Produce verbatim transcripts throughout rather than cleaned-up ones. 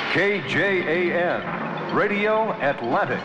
K J A N, Radio Atlantic.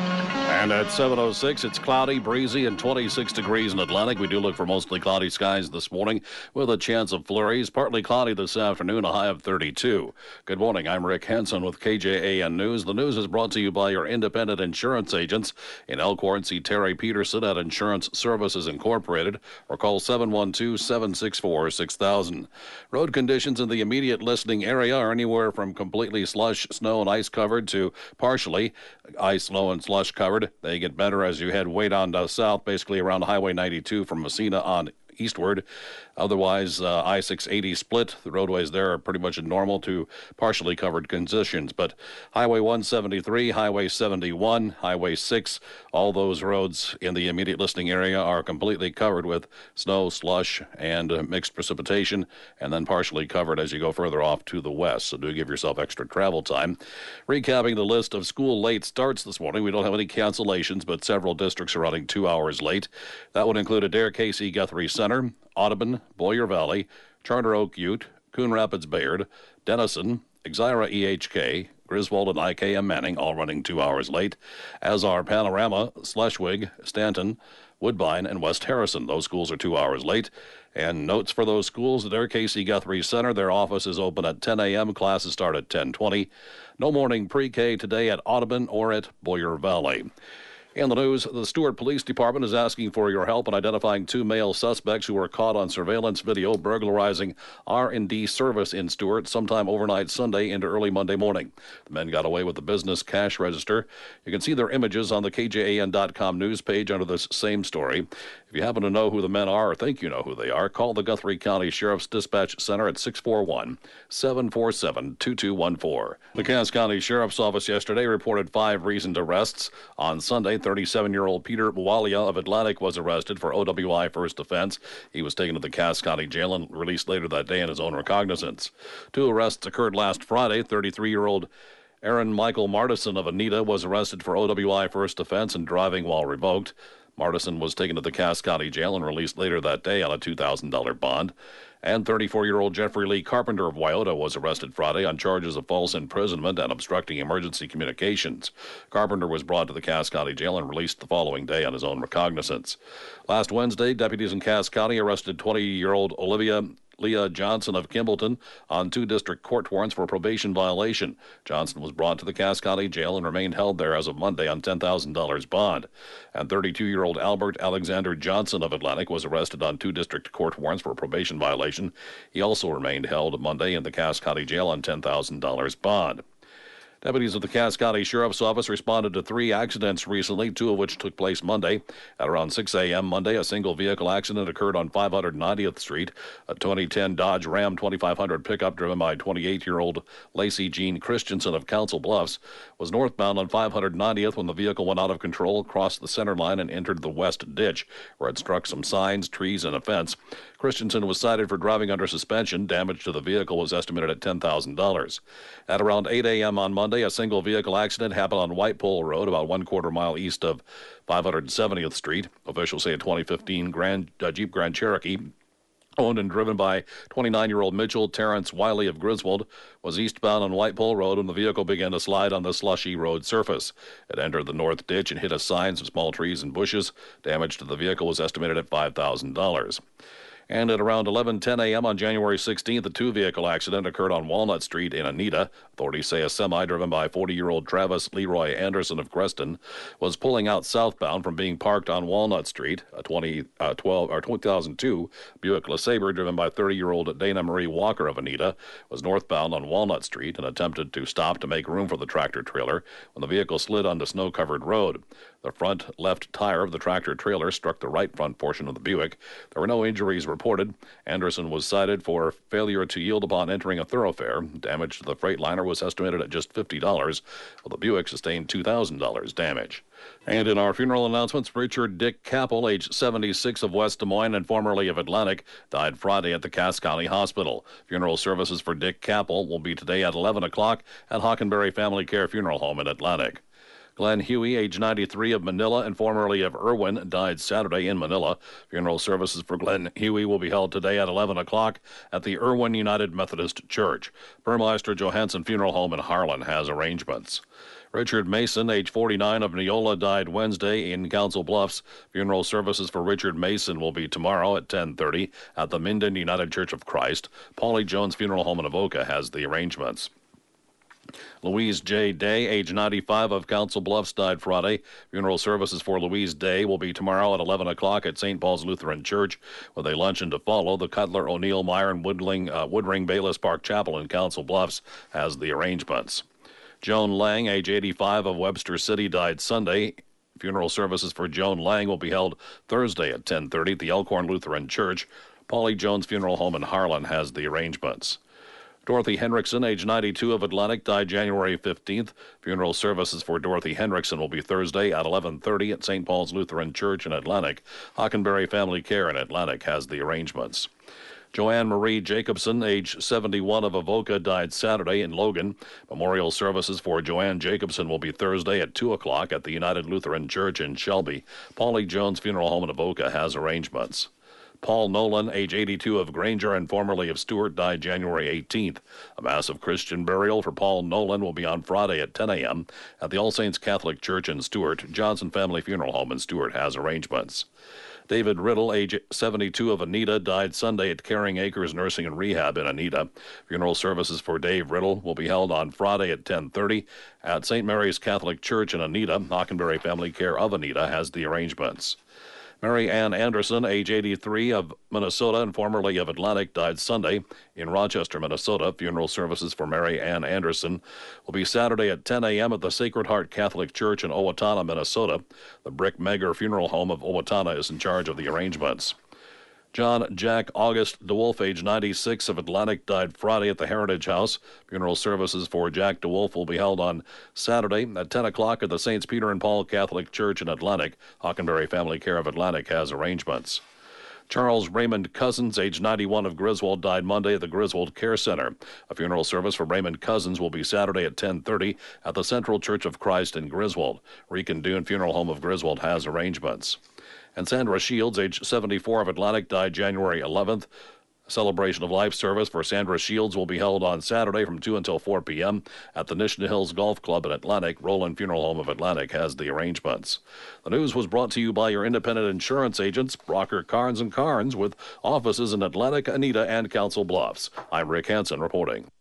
And at seven oh six, it's cloudy, breezy, and twenty-six degrees in Atlantic. We do look for mostly cloudy skies this morning with a chance of flurries. Partly cloudy this afternoon, a high of thirty-two. Good morning. I'm Rick Henson with K J A N News. The news is brought to you by your independent insurance agents. In Elkhorn, see Terry Peterson at Insurance Services Incorporated or call seven one two, seven six four, six thousand. Road conditions in the immediate listening area are anywhere from completely slush, snow, and ice covered to partially ice, snow, and slush covered. They get better as you head way down to south, basically around Highway ninety-two from Messina on eastward. Otherwise, uh, I six eighty split. The roadways there are pretty much normal to partially covered conditions. But Highway one seventy-three, Highway seventy-one, Highway six, all those roads in the immediate listening area are completely covered with snow, slush, and uh, mixed precipitation, and then partially covered as you go further off to the west. So do give yourself extra travel time. Recapping the list of school late starts this morning, we don't have any cancellations, but several districts are running two hours late. That would include Adair, Casey, Guthrie Center, Audubon, Boyer Valley, Charter Oak Ute, Coon Rapids Bayard, Denison, Exira E H K, Griswold, and I K M Manning, all running two hours late, as are Panorama, Schleswig, Stanton, Woodbine, and West Harrison. Those schools are two hours late. And notes for those schools at Adair, Casey, Guthrie Center. Their office is open at ten a.m. Classes start at ten twenty. No morning pre-K today at Audubon or at Boyer Valley. In the news, the Stewart Police Department is asking for your help in identifying two male suspects who were caught on surveillance video burglarizing R and D service in Stewart sometime overnight Sunday into early Monday morning. The men got away with the business cash register. You can see their images on the K J A N dot com news page under this same story. If you happen to know who the men are or think you know who they are, call the Guthrie County Sheriff's Dispatch Center at six four one, seven four seven, two two one four. The Cass County Sheriff's Office yesterday reported five recent arrests. On Sunday, thirty-seven-year-old Peter Mualia of Atlantic was arrested for O W I first offense. He was taken to the Cass County Jail and released later that day in his own recognizance. Two arrests occurred last Friday. thirty-three-year-old Aaron Michael Martison of Anita was arrested for O W I first offense and driving while revoked. Martison was taken to the Cass County Jail and released later that day on a two thousand dollars bond. And thirty-four-year-old Jeffrey Lee Carpenter of Wyoto was arrested Friday on charges of false imprisonment and obstructing emergency communications. Carpenter was brought to the Cass County Jail and released the following day on his own recognizance. Last Wednesday, deputies in Cass County arrested twenty-year-old Olivia Leah Johnson of Kimballton on two district court warrants for probation violation. Johnson was brought to the Cass County Jail and remained held there as of Monday on ten thousand dollars bond. And thirty-two-year-old Albert Alexander Johnson of Atlantic was arrested on two district court warrants for probation violation. He also remained held Monday in the Cass County Jail on ten thousand dollars bond. Deputies of the Cass County Sheriff's Office responded to three accidents recently, two of which took place Monday. At around six a.m. Monday, a single vehicle accident occurred on five hundred ninetieth Street. A twenty ten Dodge Ram twenty-five hundred pickup driven by twenty-eight-year-old Lacey Jean Christensen of Council Bluffs was northbound on five hundred ninetieth when the vehicle went out of control, crossed the center line, and entered the west ditch, where it struck some signs, trees, and a fence. Christensen was cited for driving under suspension. Damage to the vehicle was estimated at ten thousand dollars. At around eight a.m. on Monday, a single vehicle accident happened on White Pole Road, about one quarter mile east of five hundred seventieth Street. Officials say a twenty fifteen Grand, uh, Jeep Grand Cherokee, owned and driven by twenty-nine-year-old Mitchell Terrence Wiley of Griswold, was eastbound on White Pole Road when the vehicle began to slide on the slushy road surface. It entered the north ditch and hit a sign, some small trees and bushes. Damage to the vehicle was estimated at five thousand dollars. And at around eleven ten a.m. on January sixteenth, a two-vehicle accident occurred on Walnut Street in Anita. Authorities say a semi driven by forty-year-old Travis Leroy Anderson of Creston was pulling out southbound from being parked on Walnut Street. A twenty, uh, twelve, or two thousand two Buick LeSabre driven by thirty-year-old Dana Marie Walker of Anita was northbound on Walnut Street and attempted to stop to make room for the tractor-trailer when the vehicle slid onto snow-covered road. The front left tire of the tractor-trailer struck the right front portion of the Buick. There were no injuries reported. Anderson was cited for failure to yield upon entering a thoroughfare. Damage to the Freightliner was estimated at just fifty dollars, while the Buick sustained two thousand dollars damage. And in our funeral announcements, Richard Dick Capel, age seventy-six, of West Des Moines and formerly of Atlantic, died Friday at the Cass County Hospital. Funeral services for Dick Capel will be today at eleven o'clock at Hockenberry Family Care Funeral Home in Atlantic. Glenn Huey, age ninety-three, of Manila and formerly of Irwin, died Saturday in Manila. Funeral services for Glenn Huey will be held today at eleven o'clock at the Irwin United Methodist Church. Burmeister Johansson Funeral Home in Harlan has arrangements. Richard Mason, age forty-nine, of Neola, died Wednesday in Council Bluffs. Funeral services for Richard Mason will be tomorrow at ten thirty at the Minden United Church of Christ. Paulie Jones Funeral Home in Avoca has the arrangements. Louise J. Day, age ninety-five, of Council Bluffs, died Friday. Funeral services for Louise Day will be tomorrow at eleven o'clock at Saint Paul's Lutheran Church, with a luncheon to follow. The Cutler, O'Neill, Meyer, and Woodling, uh, Woodring Bayless Park Chapel in Council Bluffs has the arrangements. Joan Lang, age eighty-five, of Webster City, died Sunday. Funeral services for Joan Lang will be held Thursday at ten thirty at the Elkhorn Lutheran Church. Paulie Jones Funeral Home in Harlan has the arrangements. Dorothy Henriksen, age ninety-two, of Atlantic, died January fifteenth. Funeral services for Dorothy Henriksen will be Thursday at eleven thirty at Saint Paul's Lutheran Church in Atlantic. Hockenberry Family Care in Atlantic has the arrangements. Joanne Marie Jacobson, age seventy-one, of Avoca, died Saturday in Logan. Memorial services for Joanne Jacobson will be Thursday at two o'clock at the United Lutheran Church in Shelby. Paulie Jones Funeral Home in Avoca has arrangements. Paul Nolan, age eighty-two, of Granger and formerly of Stewart, died January eighteenth. A mass of Christian burial for Paul Nolan will be on Friday at ten a.m. at the All Saints Catholic Church in Stewart. Johnson Family Funeral Home in Stewart has arrangements. David Riddle, age seventy-two, of Anita, died Sunday at Caring Acres Nursing and Rehab in Anita. Funeral services for Dave Riddle will be held on Friday at ten thirty at Saint Mary's Catholic Church in Anita. Hockenberry Family Care of Anita has the arrangements. Mary Ann Anderson, age eighty-three, of Minnesota and formerly of Atlantic, died Sunday in Rochester, Minnesota. Funeral services for Mary Ann Anderson will be Saturday at ten a.m. at the Sacred Heart Catholic Church in Owatonna, Minnesota. The Brick Megger Funeral Home of Owatonna is in charge of the arrangements. John Jack August DeWolf, age ninety-six, of Atlantic, died Friday at the Heritage House. Funeral services for Jack DeWolf will be held on Saturday at ten o'clock at the Saints Peter and Paul Catholic Church in Atlantic. Hockenberry Family Care of Atlantic has arrangements. Charles Raymond Cousins, age ninety-one, of Griswold, died Monday at the Griswold Care Center. A funeral service for Raymond Cousins will be Saturday at ten thirty at the Central Church of Christ in Griswold. Rican Dune Funeral Home of Griswold has arrangements. And Sandra Shields, age seventy-four, of Atlantic, died January eleventh. A celebration of life service for Sandra Shields will be held on Saturday from two until four p.m. at the Nishna Hills Golf Club in Atlantic. Roland Funeral Home of Atlantic has the arrangements. The news was brought to you by your independent insurance agents, Brocker, Carnes and Carnes, with offices in Atlantic, Anita, and Council Bluffs. I'm Rick Hansen reporting.